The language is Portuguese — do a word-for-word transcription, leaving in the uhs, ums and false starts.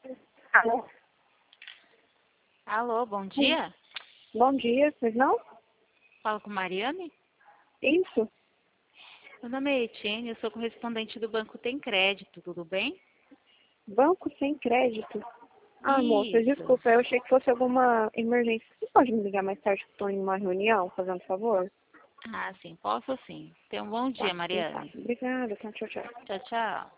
Alô? Alô, bom Sim. dia. Bom dia, pois não? Falo com Mariane. Isso. Meu nome é Etienne, eu sou correspondente do Banco Tem Crédito, tudo bem? Banco sem crédito. Ah, moça, Isso. desculpa, eu achei que fosse alguma emergência. Você pode me ligar mais tarde que estou em uma reunião, fazendo favor? Ah, sim, posso sim. Tenha um bom Tá, dia, então tá. Mariane. Obrigada, tá, tchau, tchau. Tchau, tchau.